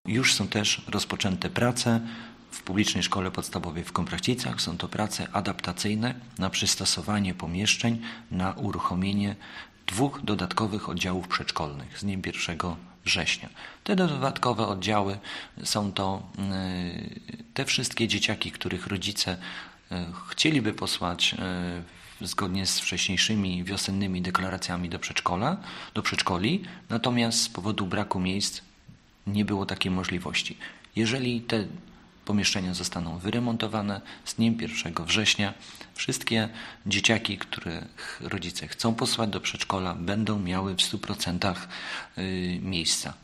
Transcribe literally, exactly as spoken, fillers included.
Już są też rozpoczęte prace w publicznej szkole podstawowej w Komprachcicach. Są to prace adaptacyjne na przystosowanie pomieszczeń, na uruchomienie dwóch dodatkowych oddziałów przedszkolnych z dniem pierwszego września. Te dodatkowe oddziały są to te wszystkie dzieciaki, których rodzice chcieliby posłać zgodnie z wcześniejszymi wiosennymi deklaracjami do przedszkola, do przedszkoli, natomiast z powodu braku miejsc nie było takiej możliwości. Jeżeli te pomieszczenia zostaną wyremontowane z dniem pierwszego września, wszystkie dzieciaki, których rodzice chcą posłać do przedszkola, będą miały w stu procentach miejsca.